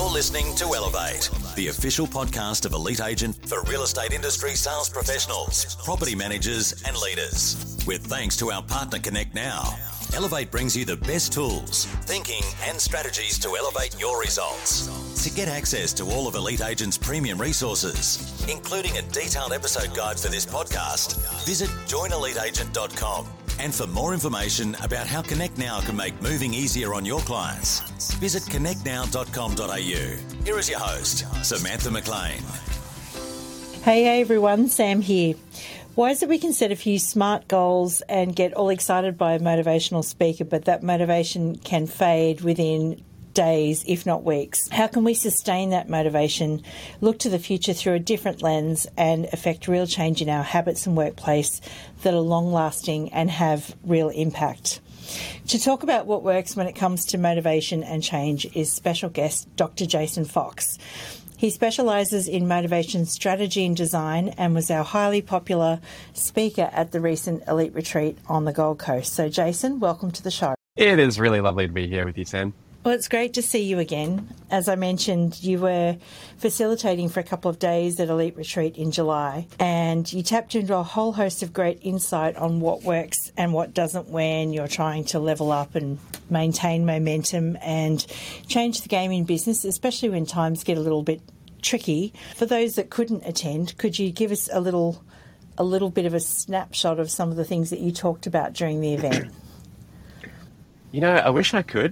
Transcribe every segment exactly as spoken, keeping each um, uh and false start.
You're listening to Elevate, the official podcast of Elite Agent for real estate industry sales professionals, property managers and leaders. With thanks to our partner Connect Now, Elevate brings you the best tools, thinking and strategies to elevate your results. To get access to all of Elite Agent's premium resources, including a detailed episode guide for this podcast, visit join elite agent dot com. And for more information about how Connect Now can make moving easier on your clients, visit connect now dot com dot a u. Here is your host, Samantha McLean. Hey everyone, Sam here. Why is it we can set a few smart goals and get all excited by a motivational speaker, but that motivation can fade within days, if not weeks? How can we sustain that motivation, look to the future through a different lens and affect real change in our habits and workplace that are long-lasting and have real impact? To talk about what works when it comes to motivation and change is special guest Doctor Jason Fox. He specialises in motivation strategy and design and was our highly popular speaker at the recent Elite Retreat on the Gold Coast. So, Jason, welcome to the show. It is really lovely to be here with you, Sam. Well, it's great to see you again. As I mentioned, you were facilitating for a couple of days at Elite Retreat in July, and you tapped into a whole host of great insight on what works and what doesn't when you're trying to level up and maintain momentum and change the game in business, especially when times get a little bit tricky. For those that couldn't attend, could you give us a little, a little bit of a snapshot of some of the things that you talked about during the event? You know, I wish I could.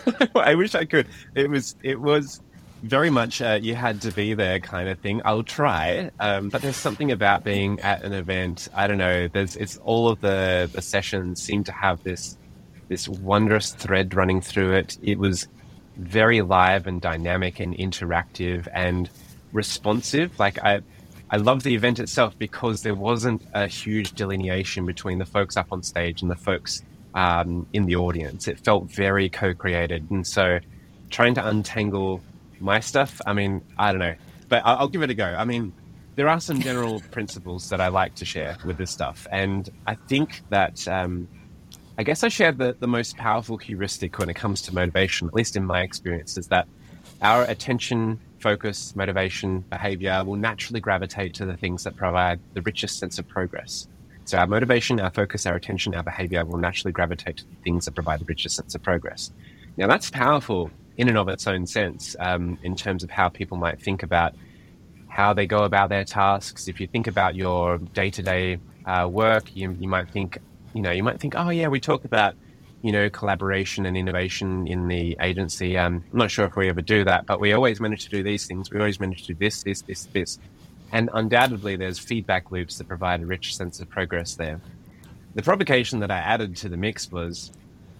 I wish I could. It was, it was very much uh, you had to be there kind of thing. I'll try, um, but there's something about being at an event. I don't know. There's, it's all of the, the sessions seem to have this, this wondrous thread running through it. It was very live and dynamic and interactive and responsive. Like I, I love the event itself because there wasn't a huge delineation between the folks up on stage and the folks Um, in the audience. It felt very co-created. And so trying to untangle my stuff, I mean, I don't know, but I'll, I'll give it a go. I mean, there are some general principles that I like to share with this stuff. And I think that, um, I guess I shared the, the most powerful heuristic when it comes to motivation, at least in my experience, is that our attention, focus, motivation, behavior will naturally gravitate to the things that provide the richest sense of progress. So our motivation, our focus, our attention, our behavior will naturally gravitate to the things that provide the richest sense of progress. Now, that's powerful in and of its own sense, um, in terms of how people might think about how they go about their tasks. If you think about your day-to-day uh, work, you, you might think, you know, you might think, oh yeah, we talk about, you know, collaboration and innovation in the agency. Um, I'm not sure if we ever do that, but we always manage to do these things. We always manage to do this, this, this, this. And undoubtedly, there's feedback loops that provide a rich sense of progress there. The provocation that I added to the mix was,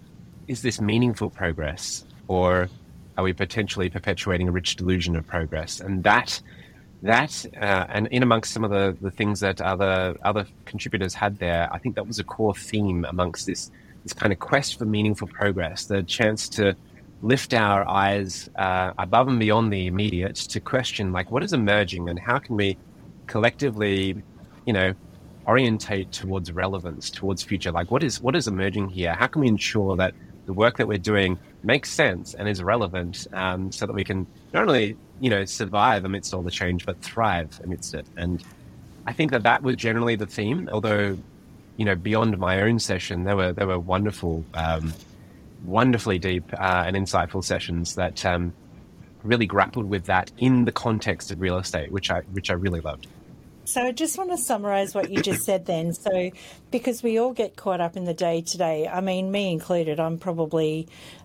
is this meaningful progress? Or are we potentially perpetuating a rich delusion of progress? And that, that, uh, and in amongst some of the, the things that other other contributors had there, I think that was a core theme amongst this, this kind of quest for meaningful progress, the chance to lift our eyes uh, above and beyond the immediate to question, like, what is emerging and how can we collectively, you know, orientate towards relevance, towards future? Like, what is what is emerging here? How can we ensure that the work that we're doing makes sense and is relevant, um, so that we can not only, you know, survive amidst all the change, but thrive amidst it? And I think that that was generally the theme, although, you know, beyond my own session, there were there were wonderful um, wonderfully deep uh, and insightful sessions that um, really grappled with that in the context of real estate, which I which I really loved. So I just want to summarise what you just said then. So because we all get caught up in the day-to-day, I mean, me included, I'm probably,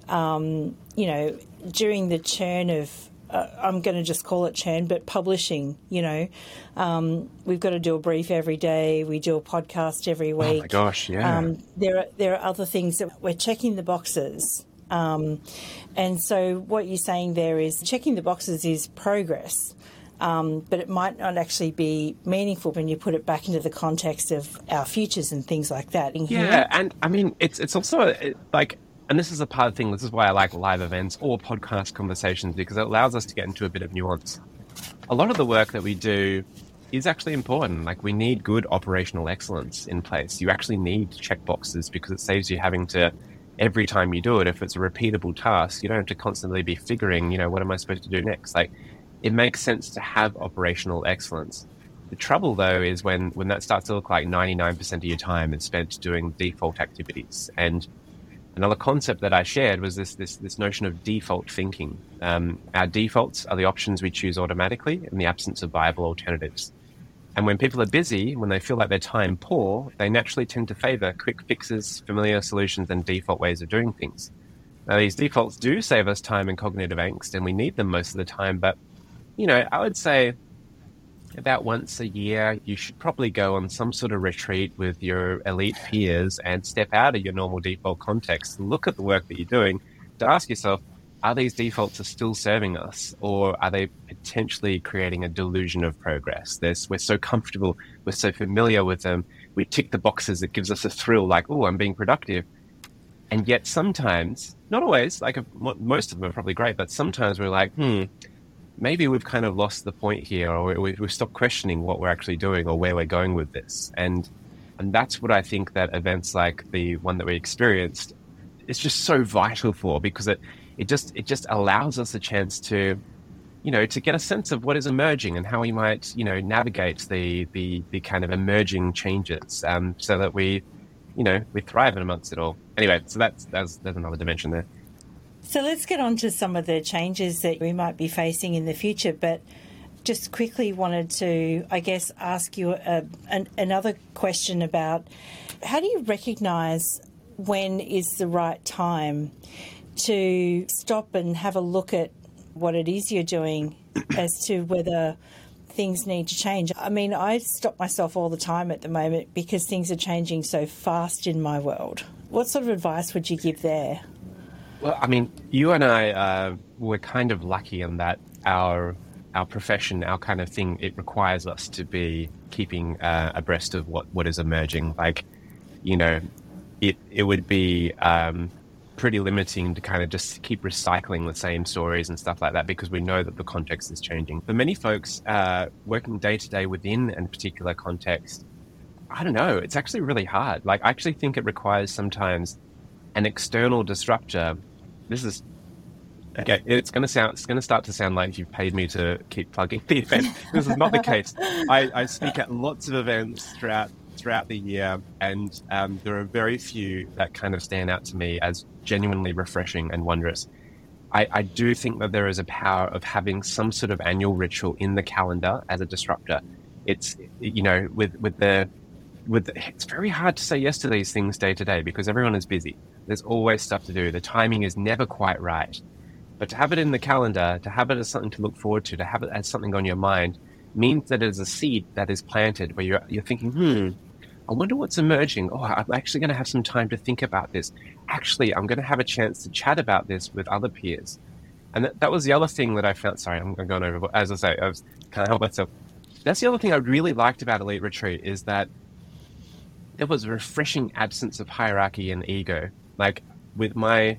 um, you know, during the churn of, uh, I'm going to just call it churn, but publishing, you know, um, we've got to do a brief every day. We do a podcast every week. Oh my gosh, yeah. Um, there are there are other things that we're checking the boxes. Um, and so what you're saying there is checking the boxes is progress, um, but it might not actually be meaningful when you put it back into the context of our futures and things like that. Yeah, and I mean, it's it's also like, and this is a part of the thing, this is why I like live events or podcast conversations, because it allows us to get into a bit of nuance. A lot of the work that we do is actually important. Like, we need good operational excellence in place. You actually need check boxes because it saves you having to every time you do it, if it's a repeatable task, you don't have to constantly be figuring, you know, what am I supposed to do next? Like, it makes sense to have operational excellence. The trouble, though, is when, when that starts to look like ninety-nine percent of your time is spent doing default activities. And another concept that I shared was this this this notion of default thinking. Um, our defaults are the options we choose automatically in the absence of viable alternatives. And when people are busy, when they feel like their time poor, they naturally tend to favor quick fixes, familiar solutions, and default ways of doing things. Now, these defaults do save us time and cognitive angst, and we need them most of the time. But, you know, I would say about once a year, you should probably go on some sort of retreat with your elite peers and step out of your normal default context and look at the work that you're doing to ask yourself, are these defaults are still serving us, or are they potentially creating a delusion of progress? There's, we're so comfortable, we're so familiar with them, we tick the boxes, it gives us a thrill, like, oh, I'm being productive. And yet sometimes, not always, like most of them are probably great, but sometimes we're like, hmm, maybe we've kind of lost the point here, or we, we've stopped questioning what we're actually doing or where we're going with this. And and that's what I think that events like the one that we experienced is just so vital for, because it It just it just allows us a chance to, you know, to get a sense of what is emerging and how we might, you know, navigate the the, the kind of emerging changes, um, so that we, you know, we thrive in amongst it all. Anyway, so that's that's there's another dimension there. So let's get on to some of the changes that we might be facing in the future. But just quickly wanted to, I guess, ask you a, an, another question about how do you recognise when is the right time to stop and have a look at what it is you're doing as to whether things need to change. I mean, I stop myself all the time at the moment because things are changing so fast in my world. What sort of advice would you give there? Well, I mean, you and I, uh, we're kind of lucky in that our our profession, our kind of thing, it requires us to be keeping uh, abreast of what, what is emerging. Like, you know, it, it would be Um, pretty limiting to kind of just keep recycling the same stories and stuff like that, because we know that the context is changing. For many folks, uh, working day to day within a particular context, I don't know, it's actually really hard. Like, I actually think it requires sometimes an external disruptor. This is, okay, it's going to sound, it's going to start to sound like you've paid me to keep plugging the event. This is not the case. I, I speak at lots of events throughout throughout the year, and um, there are very few that kind of stand out to me as genuinely refreshing and wondrous. I, I do think that there is a power of having some sort of annual ritual in the calendar as a disruptor. It's, you know, with, with the, with the, it's very hard to say yes to these things day to day because everyone is busy. There's always stuff to do. The timing is never quite right. But to have it in the calendar, to have it as something to look forward to, to have it as something on your mind, means that it is a seed that is planted where you're, you're thinking, hmm, I wonder what's emerging. Oh, I'm actually going to have some time to think about this. Actually, I'm going to have a chance to chat about this with other peers. And that, that was the other thing that I found. Sorry, I'm going over. As I say, I was, can't help myself. That's the other thing I really liked about Elite Retreat is that there was a refreshing absence of hierarchy and ego. Like with my,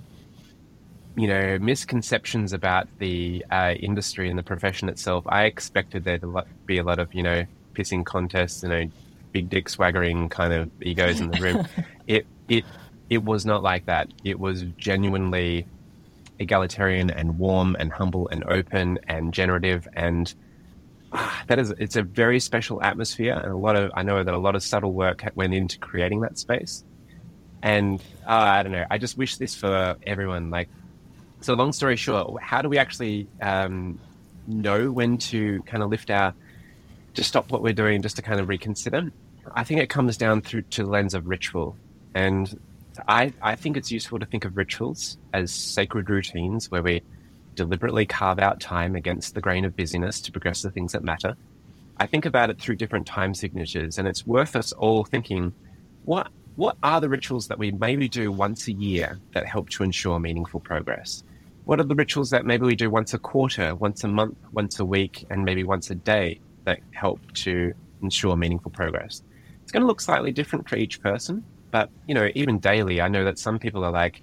you know, misconceptions about the uh, industry and the profession itself, I expected there to be a lot of, you know, pissing contests, you know, big dick swaggering kind of egos in the room. it it it was not like that. It was genuinely egalitarian and warm and humble and open and generative, and ah, that is it's a very special atmosphere, and a lot of I know that a lot of subtle work went into creating that space. And uh, I don't know, I just wish this for everyone. Like, so long story short, how do we actually um, know when to kind of lift our to stop what we're doing just to kind of reconsider? I think it comes down through to the lens of ritual. And I, I think it's useful to think of rituals as sacred routines where we deliberately carve out time against the grain of busyness to progress the things that matter. I think about it through different time signatures, and it's worth us all thinking, what what are the rituals that we maybe do once a year that help to ensure meaningful progress? What are the rituals that maybe we do once a quarter, once a month, once a week, and maybe once a day that help to ensure meaningful progress? It's going to look slightly different for each person, but, you know, even daily, I know that some people are like,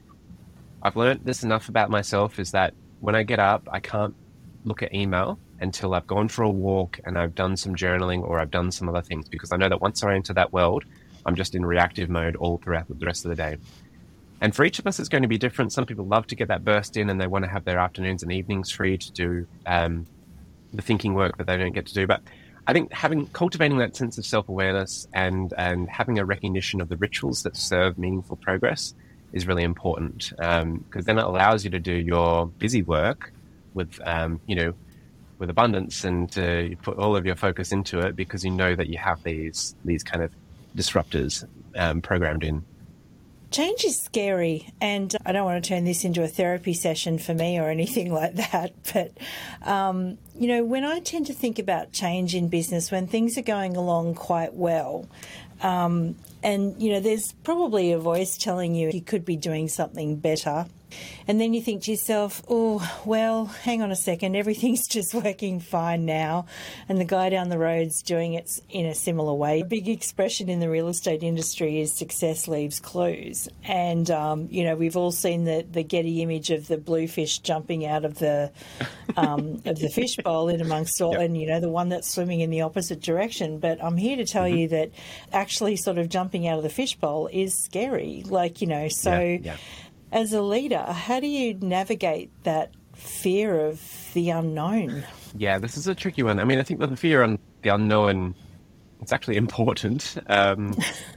I've learned this enough about myself is that when I get up, I can't look at email until I've gone for a walk and I've done some journaling or I've done some other things, because I know that once I enter that world, I'm just in reactive mode all throughout the rest of the day. And for each of us, it's going to be different. Some people love to get that burst in and they want to have their afternoons and evenings free to do um, the thinking work that they don't get to do. But I think having cultivating that sense of self-awareness and, and having a recognition of the rituals that serve meaningful progress is really important, because um, then it allows you to do your busy work with, um, you know, with abundance, and to put all of your focus into it because you know that you have these these kind of disruptors um, programmed in. Change is scary, and I don't want to turn this into a therapy session for me or anything like that, but, um, you know, when I tend to think about change in business, when things are going along quite well, um, and, you know, there's probably a voice telling you you could be doing something better, and then you think to yourself, oh, well, hang on a second, everything's just working fine now, and the guy down the road's doing it in a similar way. A big expression in the real estate industry is success leaves clues. And, um, you know, we've all seen the, the Getty image of the bluefish jumping out of the um, of the fishbowl in amongst all, yep. and, you know, the one that's swimming in the opposite direction. But I'm here to tell mm-hmm. you that actually sort of jumping out of the fishbowl is scary. Like, you know, so... Yeah, yeah. As a leader, how do you navigate that fear of the unknown? Yeah, this is a tricky one. I mean, I think that the fear on the unknown, it's actually important. Um,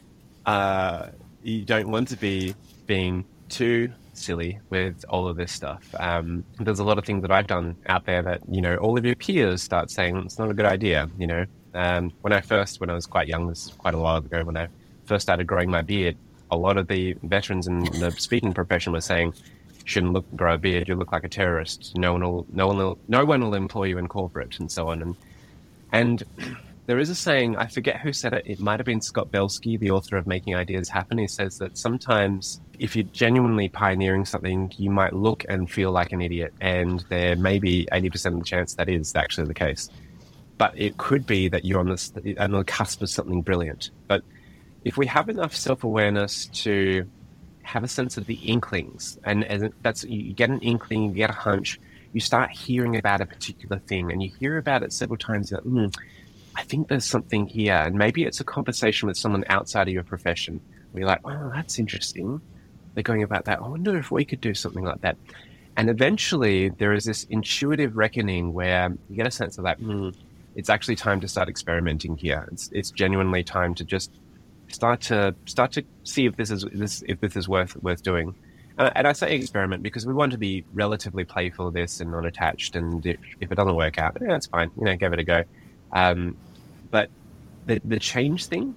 uh, you don't want to be being too silly with all of this stuff. Um, there's a lot of things that I've done out there that, you know, all of your peers start saying it's not a good idea, you know. Um, when I first, when I was quite young, this was quite a while ago, when I first started growing my beard, a lot of the veterans in the speaking profession were saying, you shouldn't look grow a beard, you look like a terrorist. No one will, no one will, no one will employ you in corporate, and so on. And and there is a saying, I forget who said it. It might have been Scott Belsky, the author of Making Ideas Happen. He says that sometimes if you're genuinely pioneering something, you might look and feel like an idiot, and there may be eighty percent of the chance that is actually the case. But it could be that you're on this on the cusp of something brilliant. But if we have enough self-awareness to have a sense of the inklings, and, and that's, you get an inkling, you get a hunch, you start hearing about a particular thing, and you hear about it several times, you're like, mm, I think there's something here. And maybe it's a conversation with someone outside of your profession where you're like, oh, that's interesting. They're going about that. I wonder if we could do something like that. And eventually there is this intuitive reckoning where you get a sense of like, mm, it's actually time to start experimenting here. It's, it's genuinely time to just Start to start to see if this is this if this is worth worth doing, uh, and I say experiment because we want to be relatively playful with this and not attached. And if, if it doesn't work out, yeah, it's fine. You know, give it a go. Um, but the the change thing,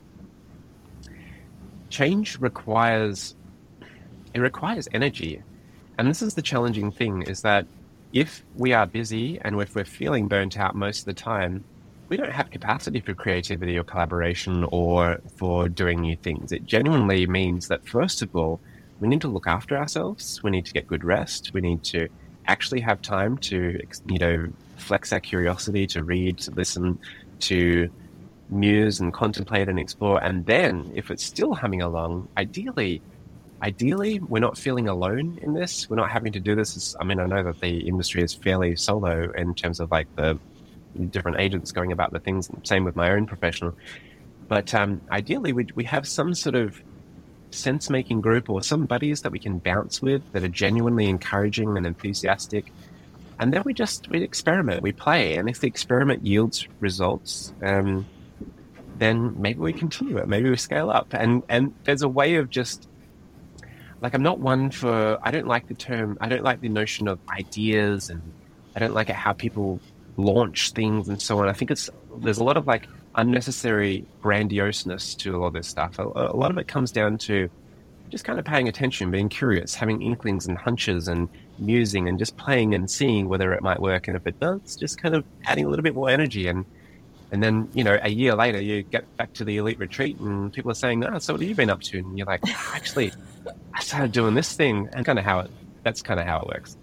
change requires it requires energy, and this is the challenging thing: is that if we are busy and if we're feeling burnt out most of the time, we don't have capacity for creativity or collaboration or for doing new things. It genuinely means that, first of all, we need to look after ourselves. We need to get good rest. We need to actually have time to, you know, flex our curiosity, to read, to listen, to muse and contemplate and explore. And then, if it's still humming along, ideally, ideally, we're not feeling alone in this. We're not having to do this. As, I mean, I know that the industry is fairly solo in terms of like the different agents going about the things, same with my own professional. But um, ideally, we we have some sort of sense-making group or some buddies that we can bounce with that are genuinely encouraging and enthusiastic. And then we just, we experiment, we play. And if the experiment yields results, um, then maybe we continue it, maybe we scale up. And, and there's a way of just, like, I'm not one for, I don't like the term, I don't like the notion of ideas, and I don't like it how people launch things and so on. I think it's there's a lot of like unnecessary grandioseness to all this stuff. A, a lot of it comes down to just kind of paying attention, being curious, having inklings and hunches and musing and just playing and seeing whether it might work. And if it does, just kind of adding a little bit more energy. And and then, you know, a year later, you get back to the elite retreat and people are saying, oh, so what have you been up to? And you're like, oh, actually, I started doing this thing. And kind of how it, that's kind of how it works.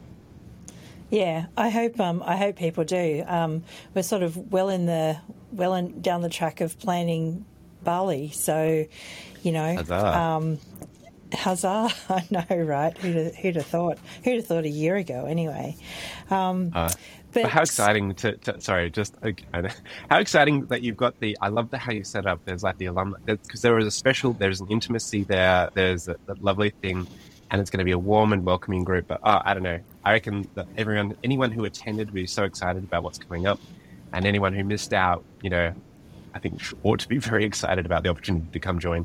Yeah, I hope um, I hope people do. Um, we're sort of well in the well in, down the track of planning Bali, so you know, huzzah! Um, huzzah! I know, right? Who'd who'd have thought? Who'd have thought a year ago? Anyway, um, uh, but, but how exciting! To, to sorry, just okay, how exciting that you've got the. I love the how you set up. There's like the alumni because there is a special. There's an intimacy there. There's a, a lovely thing. and it's going to be a warm and welcoming group. But oh, I don't know. I reckon that everyone, anyone who attended will be so excited about what's coming up, and anyone who missed out, you know, I think ought to be very excited about the opportunity to come join.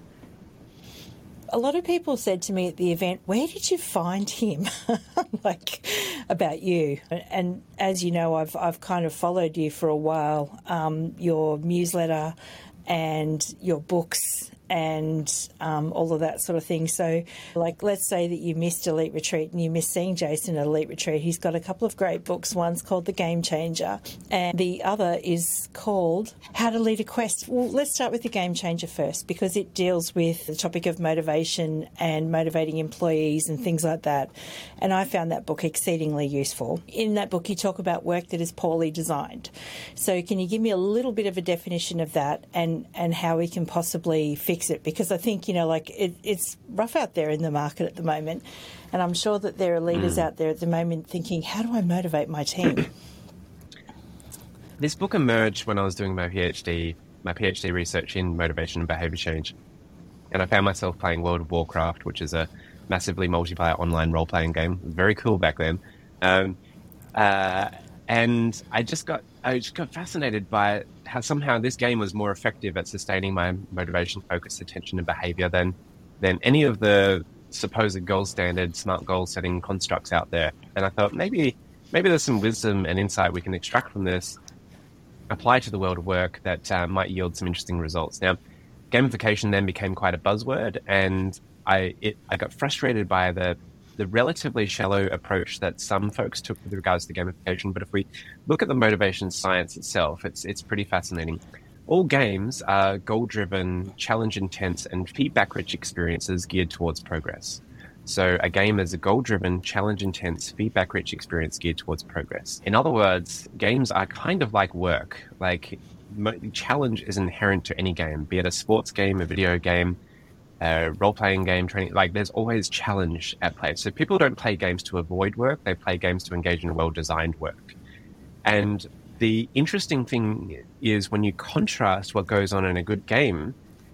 A lot of people said to me at the event, where did you find him? Like, about you. And as you know, I've I've kind of followed you for a while, um, your newsletter and your books and um, all of that sort of thing. So, like, let's say that you missed Elite Retreat and you missed seeing Jason at Elite Retreat. He's got a couple of great books. One's called The Game Changer and the other is called How to Lead a Quest. Well, let's start with The Game Changer first, because it deals with the topic of motivation and motivating employees and things like that. And I found that book exceedingly useful. In that book, you talk about work that is poorly designed. So can you give me a little bit of a definition of that and, and how we can possibly fix it? Because I think, you know, like it, it's rough out there in the market at the moment. And I'm sure that there are leaders mm. out there at the moment thinking, how do I motivate my team? This book emerged when I was doing my PhD, my PhD research in motivation and behavior change. And I found myself playing World of Warcraft, which is a massively multiplayer online role-playing game. Very cool back then. Um, uh, and I just got I just got fascinated by how somehow this game was more effective at sustaining my motivation, focus, attention, and behavior than than any of the supposed gold standard smart goal setting constructs out there. And I thought maybe maybe there's some wisdom and insight we can extract from this, apply to the world of work that uh, might yield some interesting results. Now, gamification then became quite a buzzword, and I it, I got frustrated by the the relatively shallow approach that some folks took with regards to gamification. But if we look at the motivation science itself, it's it's pretty fascinating. All games are goal-driven, challenge-intense, and feedback-rich experiences geared towards progress. So a game is a goal-driven, challenge-intense, feedback-rich experience geared towards progress. In other words, games are kind of like work. Like, challenge is inherent to any game, be it a sports game, a video game, a role-playing game, training. Like, there's always challenge at play. So people don't play games to avoid work. They play games to engage in well-designed work. And the interesting thing is when you contrast what goes on in a good game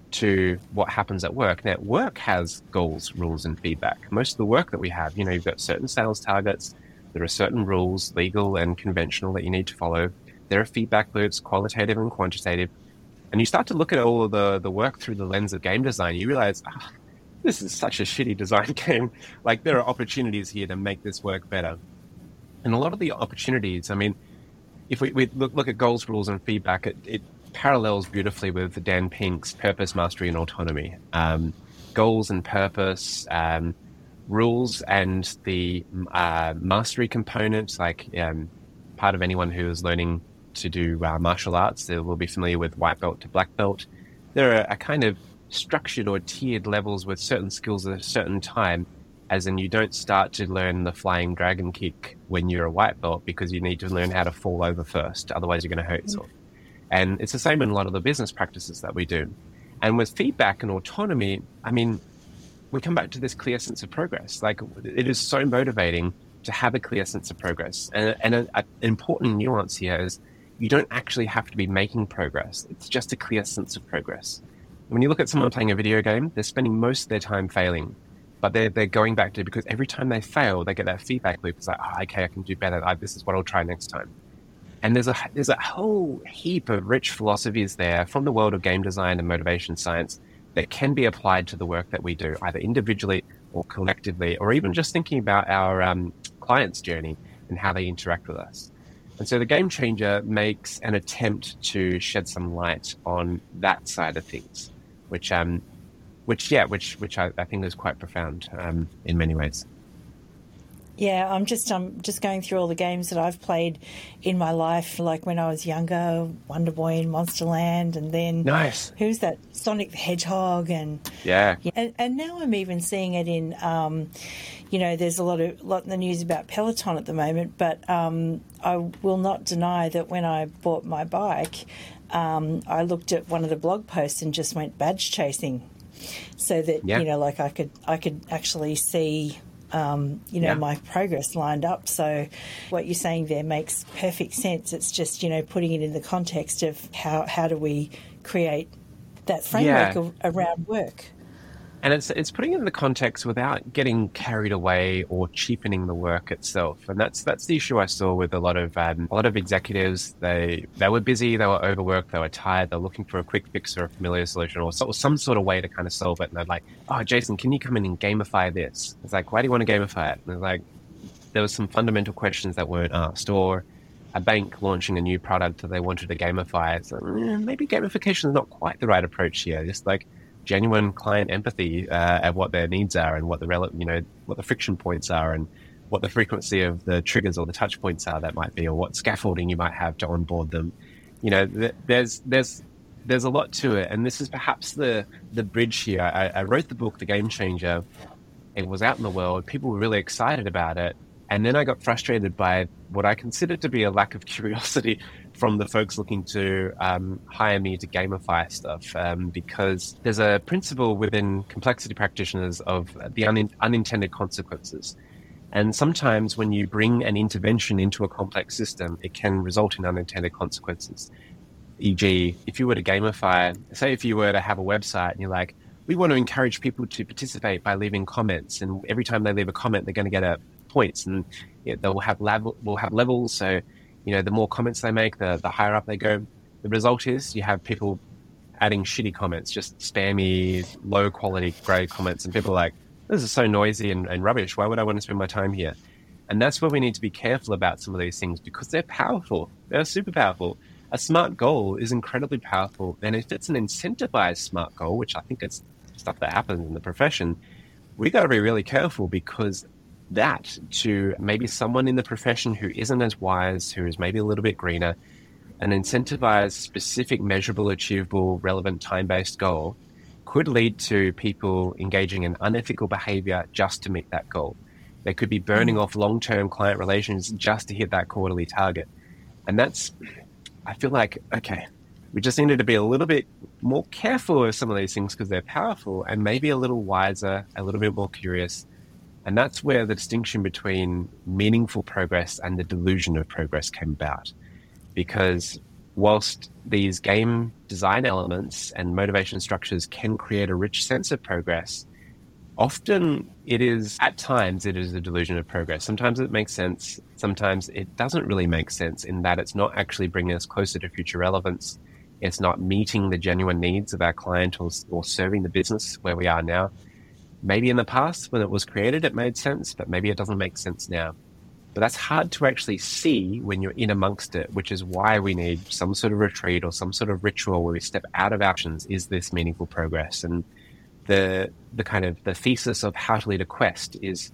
to what happens at work. Now, work has goals, rules, and feedback. Most of the work that we have, you know, you've got certain sales targets. There are certain rules, legal and conventional, that you need to follow. There are feedback loops, qualitative and quantitative. And you start to look at all of the, the work through the lens of game design. You realize, oh, this is such a shitty design game. Like, there are opportunities here to make this work better. And a lot of the opportunities, I mean, if we, we look, look at goals, rules, and feedback, it, it parallels beautifully with Dan Pink's Purpose, Mastery, and Autonomy. Um, goals and purpose, um, rules and the uh, mastery components, like um, part of anyone who is learning to do uh, martial arts, they will be familiar with white belt to black belt. There are a kind of structured or tiered levels with certain skills at a certain time, as in you don't start to learn the flying dragon kick when you're a white belt because you need to learn how to fall over first, otherwise you're going to hurt yourself. And it's the same in a lot of the business practices that we do. And with feedback and autonomy, I mean, we come back to this clear sense of progress. Like, it is so motivating to have a clear sense of progress. And, and a, a, an important nuance here is you don't actually have to be making progress. It's just a clear sense of progress. When you look at someone playing a video game, they're spending most of their time failing, but they're, they're going back to, because every time they fail, they get that feedback loop. It's like, oh, okay, I can do better. I, this is what I'll try next time. And there's a, there's a whole heap of rich philosophies there from the world of game design and motivation science that can be applied to the work that we do, either individually or collectively, or even just thinking about our um, clients' journey and how they interact with us. And so the Game Changer makes an attempt to shed some light on that side of things, which, um, which yeah, which which I, I think is quite profound um, in many ways. Yeah, I'm just I'm just going through all the games that I've played in my life, like when I was younger, Wonder Boy and Monsterland, and then nice. Who's that? Sonic the Hedgehog, and yeah, and, and now I'm even seeing it in, um, you know, there's a lot of lot in the news about Peloton at the moment, but um, I will not deny that when I bought my bike, um, I looked at one of the blog posts and just went badge chasing, so that yeah. you know, like I could I could actually see. Um, you know, yeah. my progress lined up. So what you're saying there makes perfect sense. It's just, you know, putting it in the context of how, how do we create that framework yeah. of, around work. And it's it's putting it in the context without getting carried away or cheapening the work itself. And that's that's the issue I saw with a lot of um, a lot of executives. They they were busy, they were overworked, they were tired, they're looking for a quick fix or a familiar solution or, so, or some sort of way to kind of solve it. And they're like, "Oh, Jason, can you come in and gamify this?" It's like, "Why do you want to gamify it?" And they're like, there was some fundamental questions that weren't asked, or a bank launching a new product that they wanted to gamify. So eh, maybe gamification is not quite the right approach here. Just like genuine client empathy uh, at what their needs are and what the rele- you know what the friction points are and what the frequency of the triggers or the touch points are that might be, or what scaffolding you might have to onboard them. You know, th- there's there's there's a lot to it, and this is perhaps the the bridge here. I, I wrote the book, The Game Changer. It was out in the world. People were really excited about it. And then I got frustrated by what I considered to be a lack of curiosity from the folks looking to um, hire me to gamify stuff, um, because there's a principle within complexity practitioners of the un- unintended consequences. And sometimes when you bring an intervention into a complex system, it can result in unintended consequences. for example, if you were to gamify, say if you were to have a website and you're like, we want to encourage people to participate by leaving comments, and every time they leave a comment, they're going to get a points, and you know, they'll have level, will have levels. So, you know, the more comments they make, the the higher up they go. The result is you have people adding shitty comments, just spammy, low quality, grey comments, and people are like, this is so noisy and, and rubbish. Why would I want to spend my time here? And that's where we need to be careful about some of these things, because they're powerful. They're super powerful. A SMART goal is incredibly powerful, and if it's an incentivized SMART goal, which I think it's stuff that happens in the profession, we got to be really careful, because that to maybe someone in the profession who isn't as wise, who is maybe a little bit greener, an incentivized, specific, measurable, achievable, relevant, time-based goal could lead to people engaging in unethical behavior just to meet that goal. They could be burning off long-term client relations just to hit that quarterly target. And that's, I feel like, okay, we just needed to be a little bit more careful of some of these things because they're powerful, and maybe a little wiser, a little bit more curious. And that's where the distinction between meaningful progress and the delusion of progress came about. Because whilst these game design elements and motivation structures can create a rich sense of progress, often it is, at times, it is a delusion of progress. Sometimes it makes sense. Sometimes it doesn't really make sense, in that it's not actually bringing us closer to future relevance. It's not meeting the genuine needs of our client, or, or serving the business where we are now. Maybe in the past, when it was created, it made sense, but maybe it doesn't make sense now. But that's hard to actually see when you're in amongst it, which is why we need some sort of retreat or some sort of ritual where we step out of actions. Is this meaningful progress? And the the kind of the thesis of How to Lead a Quest is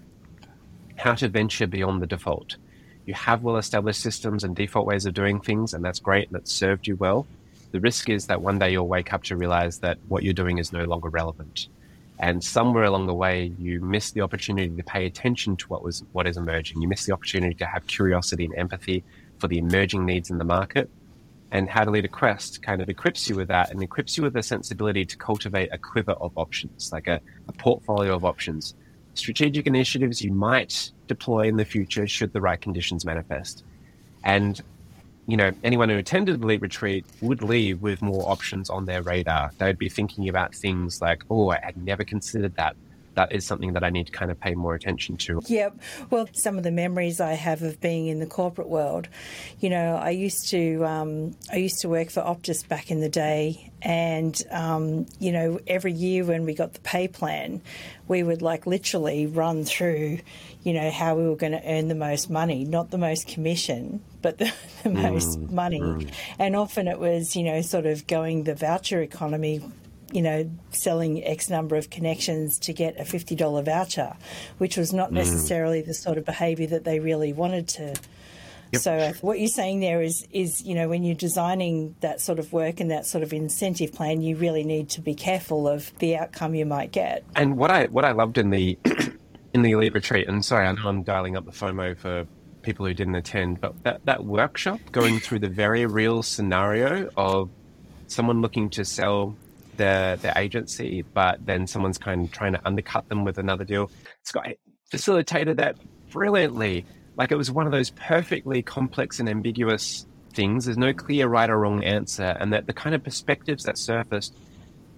how to venture beyond the default. You have well-established systems and default ways of doing things, and that's great, and it's served you well. The risk is that one day you'll wake up to realize that what you're doing is no longer relevant. And somewhere along the way, you miss the opportunity to pay attention to what was what is emerging. You miss the opportunity to have curiosity and empathy for the emerging needs in the market. And How to Lead a Quest kind of equips you with that, and equips you with the sensibility to cultivate a quiver of options, like a, a portfolio of options. Strategic initiatives you might deploy in the future should the right conditions manifest. And you know, anyone who attended the Elite Retreat would leave with more options on their radar. They'd be thinking about things like, oh, I had never considered that. That is something that I need to kind of pay more attention to. Yep. Well, some of the memories I have of being in the corporate world, you know, I used to um, I used to work for Optus back in the day, and um, you know, every year when we got the pay plan, we would like literally run through, you know, how we were going to earn the most money, not the most commission, but the, the mm, most money. Mm. And often it was, you know, sort of going the voucher economy, you know, selling X number of connections to get a fifty dollars voucher, which was not necessarily mm. the sort of behaviour that they really wanted to. Yep. So what you're saying there is, is, you know, when you're designing that sort of work and that sort of incentive plan, you really need to be careful of the outcome you might get. And what I what I loved in the in the Elite Retreat, and sorry, I know I'm dialing up the FOMO for people who didn't attend, but that, that workshop, going through the very real scenario of someone looking to sell their their agency, but then someone's kind of trying to undercut them with another deal. Scott facilitated that brilliantly. Like, it was one of those perfectly complex and ambiguous things. There's no clear right or wrong answer, and that the kind of perspectives that surfaced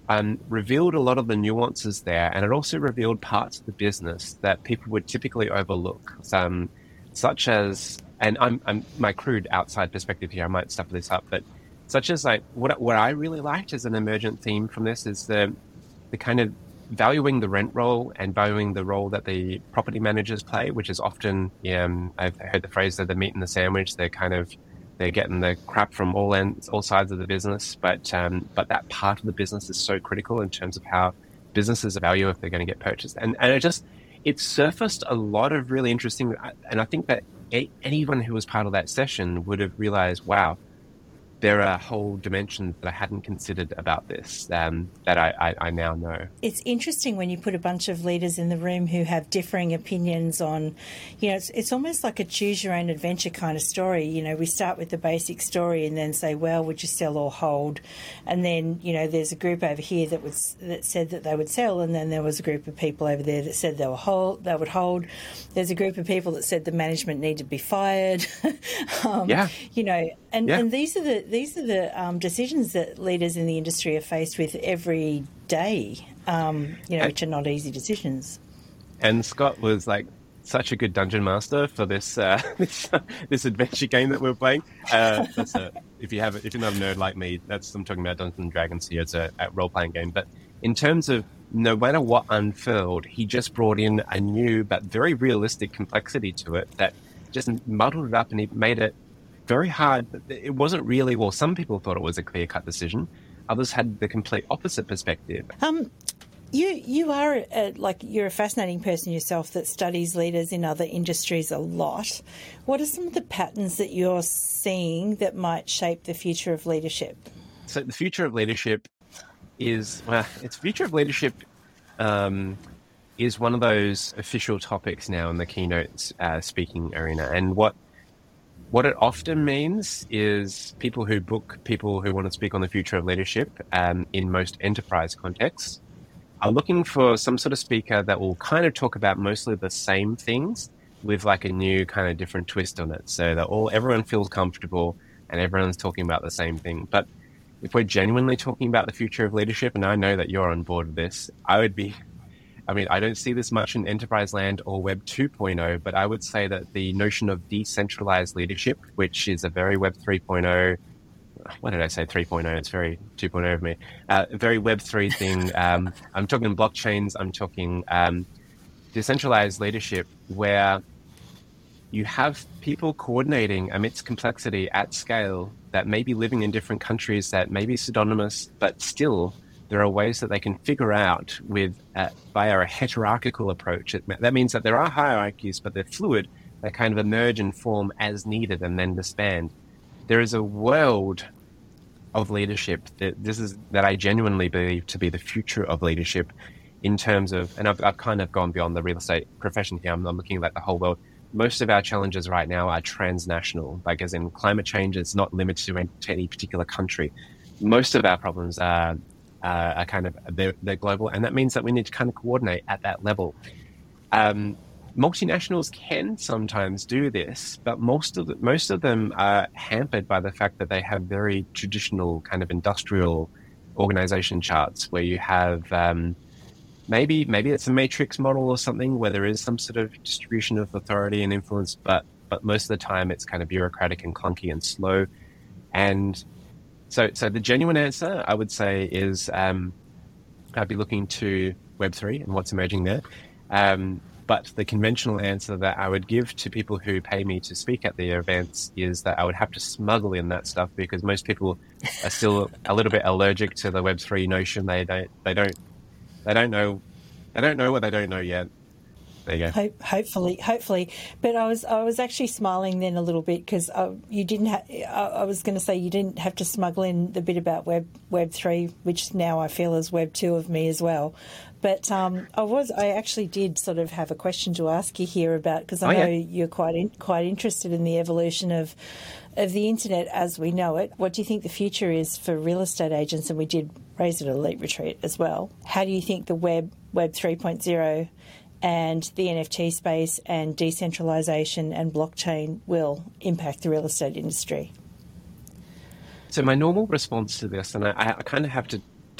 um, revealed a lot of the nuances there, and it also revealed parts of the business that people would typically overlook, um, such as, and I'm, I'm my crude outside perspective here, I might stuff this up, but such as like what what I really liked as an emergent theme from this is the the kind of valuing the rent role and valuing the role that the property managers play, which is often, um, I've heard the phrase that the meat and the sandwich. They're kind of they're getting the crap from all ends, all sides of the business, but um, but that part of the business is so critical in terms of how businesses value if they're going to get purchased. And and it just it surfaced a lot of really interesting, and I think that anyone who was part of that session would have realized, wow, there are whole dimensions that I hadn't considered about this um, that I, I, I now know. It's interesting when you put a bunch of leaders in the room who have differing opinions on, you know, it's, it's almost like a choose your own adventure kind of story. You know, we start with the basic story and then say, well, would you sell or hold? And then, you know, there's a group over here that was that said that they would sell, and then there was a group of people over there that said they were hold, they would hold. There's a group of people that said the management needed to be fired. um, yeah. You know, and, yeah. and these are the These are the um, decisions that leaders in the industry are faced with every day, um, you know, which are not easy decisions. And Scott was like such a good dungeon master for this uh, this, this adventure game that we're playing. Uh, that's a, if you have, if you're not a nerd like me, that's I'm talking about Dungeons and Dragons here. It's a, a role playing game, but in terms of no matter what unfurled, he just brought in a new but very realistic complexity to it that just muddled it up, and he made it very hard. It wasn't really, well, some people thought it was a clear-cut decision. Others had the complete opposite perspective. Um, you you are, a, like, you're a fascinating person yourself that studies leaders in other industries a lot. What are some of the patterns that you're seeing that might shape the future of leadership? So the future of leadership is, well, it's future of leadership um, is one of those official topics now in the keynote uh, speaking arena. And what What it often means is people who book people who want to speak on the future of leadership um, in most enterprise contexts are looking for some sort of speaker that will kind of talk about mostly the same things with like a new kind of different twist on it, so that all everyone feels comfortable and everyone's talking about the same thing. But if we're genuinely talking about the future of leadership, and I know that you're on board with this, I would be I mean, I don't see this much in enterprise land or Web two point oh, but I would say that the notion of decentralized leadership, which is a very Web three point oh, what did I say, three point oh? It's very two point oh of me. Uh, very Web three thing. Um, I'm talking blockchains. I'm talking um, decentralized leadership, where you have people coordinating amidst complexity at scale that may be living in different countries that may be pseudonymous, but still there are ways that they can figure out with uh, via a heterarchical approach. It, that means that there are hierarchies, but they're fluid. They kind of emerge and form as needed and then disband. There is a world of leadership that this is that I genuinely believe to be the future of leadership in terms of, and I've, I've kind of gone beyond the real estate profession here. I'm, I'm looking at the whole world. Most of our challenges right now are transnational, like as in climate change is not limited to any, to any particular country. Most of our problems are Uh, are kind of they're, they're global, and that means that we need to kind of coordinate at that level. Um, multinationals can sometimes do this, but most of the, most of them are hampered by the fact that they have very traditional kind of industrial organization charts, where you have um, maybe maybe it's a matrix model or something where there is some sort of distribution of authority and influence, but but most of the time it's kind of bureaucratic and clunky and slow. And So, so the genuine answer, I would say, is um, I'd be looking to Web three and what's emerging there. Um, but the conventional answer that I would give to people who pay me to speak at the events is that I would have to smuggle in that stuff, because most people are still a little bit allergic to the Web three notion. They don't, they don't, they don't know, they don't know what they don't know yet. There you go. Hope, hopefully, hopefully. But I was I was actually smiling then a little bit, because uh, you didn't. Ha- I, I was going to say you didn't have to smuggle in the bit about Web Web three, which now I feel is Web two of me as well. But um, I was I actually did sort of have a question to ask you here about, because I oh, know yeah. you're quite in, quite interested in the evolution of of the internet as we know it. What do you think the future is for real estate agents? And we did raise it at Elite Retreat as well. How do you think the Web Web three point oh and the N F T space and decentralisation and blockchain will impact the real estate industry? So my normal response to this, and I, I kind of have to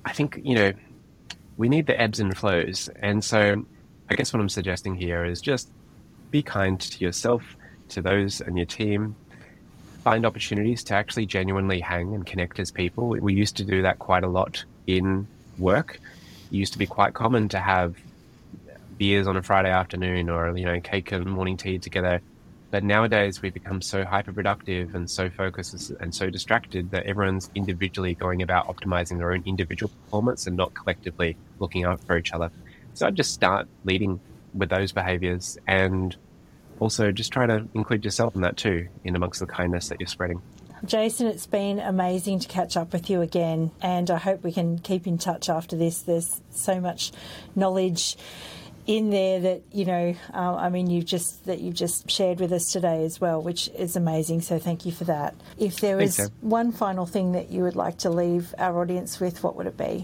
I think, you know, we need the ebbs and flows. And so I guess what I'm suggesting here is just be kind to yourself, to those in your team. Find opportunities to actually genuinely hang and connect as people. We used to do that quite a lot in work. It used to be quite common to have beers on a Friday afternoon or, you know, cake and morning tea together. But nowadays we've become so hyper-productive and so focused and so distracted that everyone's individually going about optimizing their own individual performance and not collectively looking out for each other. So I'd just start leading with those behaviors and also just try to include yourself in that too, in amongst the kindness that you're spreading. Jason, it's been amazing to catch up with you again, and I hope we can keep in touch after this. There's so much knowledge in there that, you know, uh, I mean, you've just that you've just shared with us today as well, which is amazing. So thank you for that. If there was Thanks, one final thing that you would like to leave our audience with, what would it be?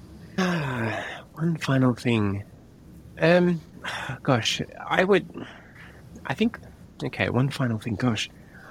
One final thing. Um, gosh, I would, I think, okay, one final thing, gosh.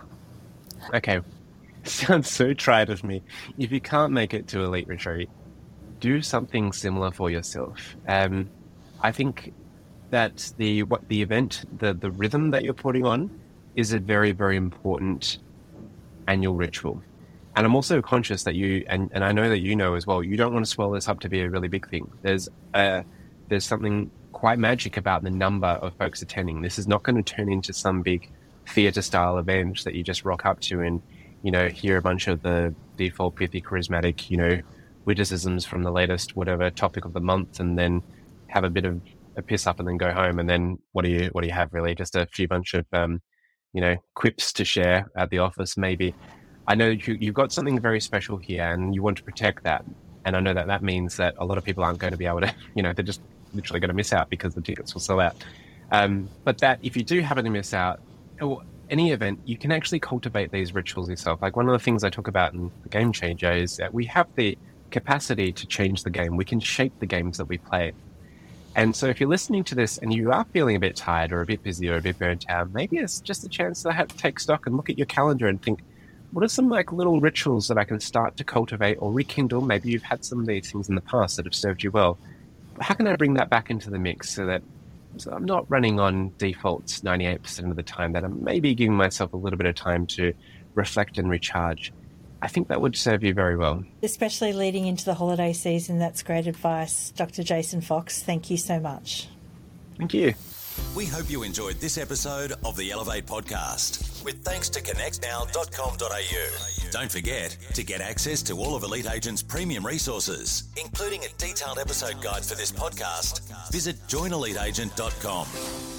Okay, sounds so tried of me. If you can't make it to Elite Retreat, do something similar for yourself. Um, I think that the what the event, the, the rhythm that you're putting on is a very, very important annual ritual. And I'm also conscious that you, and, and I know that you know as well, you don't want to swell this up to be a really big thing. There's uh, there's something quite magic about the number of folks attending. This is not going to turn into some big theatre-style event that you just rock up to and, you know, hear a bunch of the default pithy, charismatic, you know, witticisms from the latest whatever topic of the month and then have a bit of a piss up and then go home. And then what do you, what do you have really? Just a few bunch of, um, you know, quips to share at the office, maybe. I know you, you've got something very special here and you want to protect that. And I know that that means that a lot of people aren't going to be able to, you know, they're just literally going to miss out because the tickets will sell out. Um, but that if you do happen to miss out, or any event, you can actually cultivate these rituals yourself. Like one of the things I talk about in the Game Changer is that we have the capacity to change the game. We can shape the games that we play. And so if you're listening to this and you are feeling a bit tired or a bit busy or a bit burnt out, maybe it's just a chance to have to take stock and look at your calendar and think, what are some like little rituals that I can start to cultivate or rekindle? Maybe you've had some of these things in the past that have served you well. How can I bring that back into the mix so that so I'm not running on defaults ninety-eight percent of the time, that I'm maybe giving myself a little bit of time to reflect and recharge? I think that would serve you very well. Especially leading into the holiday season. That's great advice. Doctor Jason Fox, thank you so much. Thank you. We hope you enjoyed this episode of the Elevate Podcast, with thanks to connect now dot com dot a u. Don't forget to get access to all of Elite Agent's premium resources, including a detailed episode guide for this podcast. Visit join elite agent dot com.